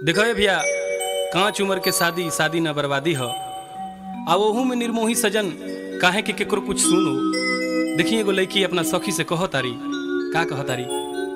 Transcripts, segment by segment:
देखो भैया, कांच उम्र के शादी शादी न बर्बादी हो। आ ओहू में निर्मोही सजन काहे के केकरो कुछ सुनो। देखिए एगो लड़की अपना सखी से कहो तारी, का कहो तारी।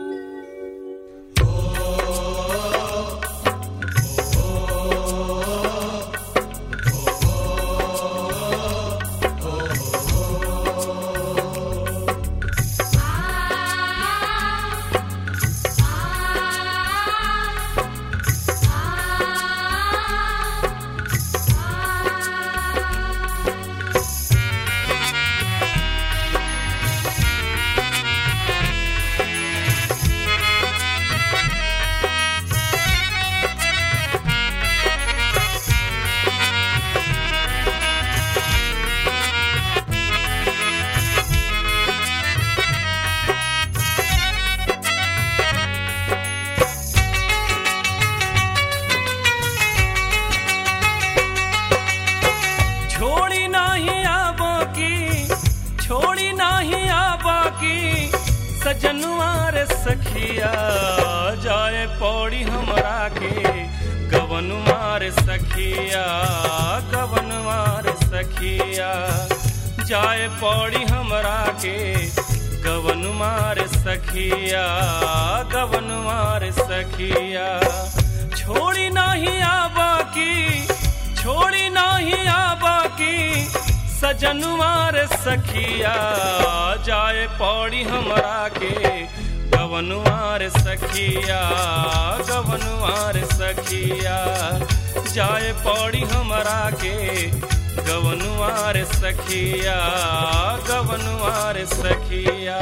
सजनुआर सखिया जाए पौड़ी हमरा के गवनुआर सखिया, गवनुआर सखिया जाए पौड़ी हमरा के गवनुआर सखिया, गवनुआर सखिया। छोड़ी नहीं आबा की, छोड़ी नहीं आबा की सजनुआर सखिया जाए पौड़ी हमरा के गवनुआर सखिया, गवनुआर सखिया जाए पौड़ी हमरा के गवनुआर सखिया, गवनुआर सखिया।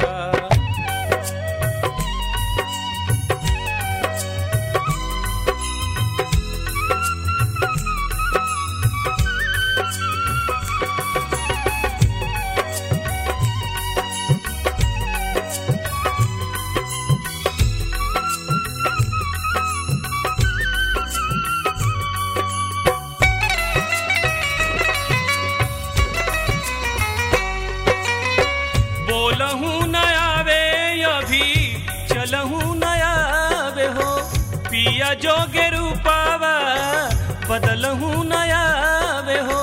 बोलहूँ न आवे अभी चलहूँ न आवे हो, पिया जोगे रूपावा बदलहूँ न आवे हो।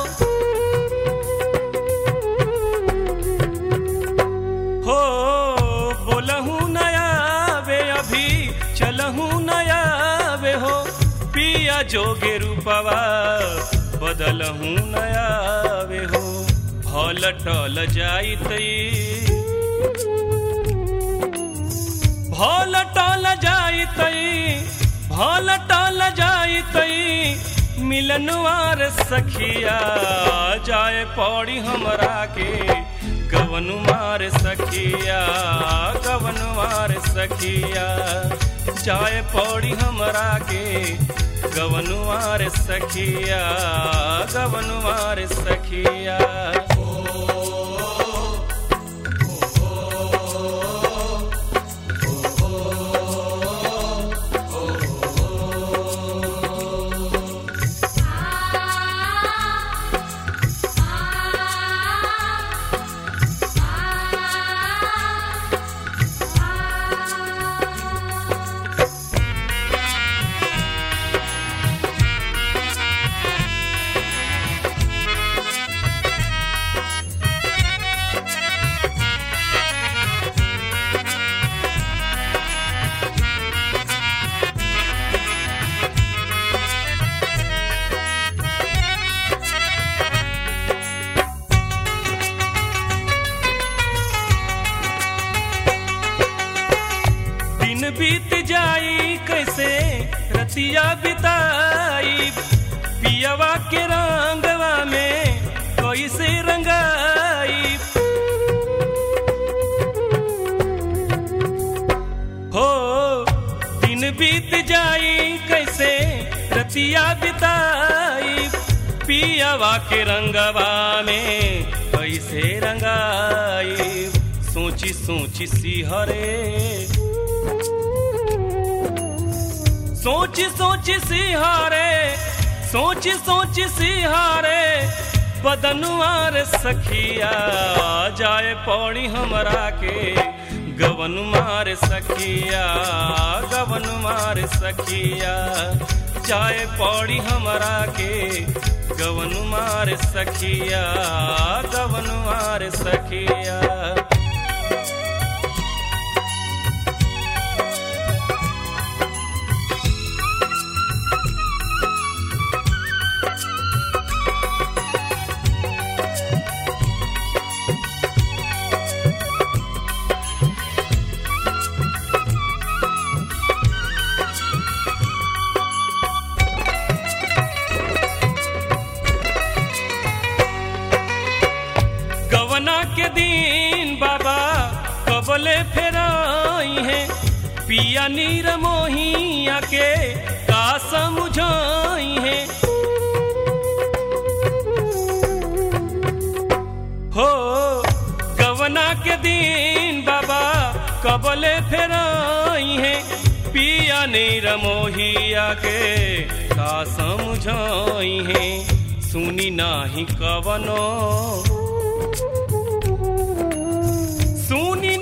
हो बोलहूँ न आवे अभी चलहूँ न आवे हो, पिया जोगे रूपावा बदलहूँ न आवे हो। भल टल जाइतई, भल टल जाइतई, भल टल जाइतई मिलनुआर सखिया जाए पौड़ी हमरा के गवनुआर सखिया, गवनुआर सखिया जाए पौड़ी हमरा के गवनुआर सखिया, गवनुआर सखिया। बीत जाई कैसे रतिया बिताई, पियवा के रंगवा में कैसे रंगाई। हो दिन बीत जाई कैसे रतिया बिताई, पियवा के रंगवा में कैसे रंगाई। सोची सोची सिहरे, सोची सोची सिहारे, सोची सोची सिहारे बदनुआर सखिया जाए पौड़ी हमरा के गवन मार सखिया, गवन मार सखिया जाए पौड़ी हमरा के गवन मार सखिया गवन मार सखिया। गवना के दिन बाबा कबले फेराई है पिया नीर मोहिया के का समझाई है हो। गवना के दिन बाबा कबले फेराई है पिया नीर मोहिया के का समझाई है। सुनी नाही कवनो सुनी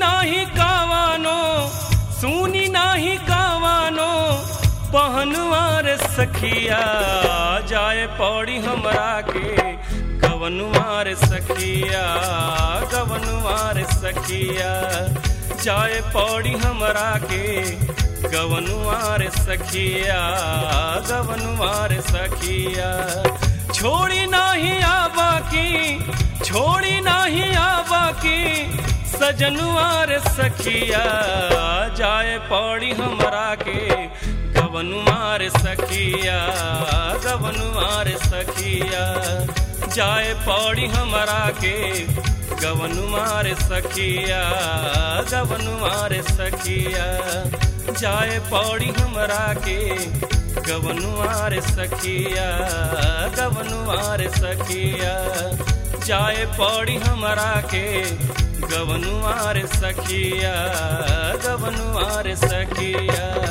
नाही कावानो पहनवार सखिया जाए पौड़ी हमरा के गवनवार सखिया गवनवार सखिया। जाए पौड़ी हमरा के गवनवार सखिया गवनवार सखिया। छोड़ी नाही आबा की सजनुआर सखिया जाए पौड़ी हमरा के गवनुआर सखिया गवनुआर सखिया। जाए पौड़ी हमरा के गवनुआर सखिया गवनुआर सखिया। जाए पौड़ी हमरा के गवनुआर सखिया गवनुआर सखिया। जाए पौड़ी हमरा के गवनुआर सखिया गवनुआर सखिया।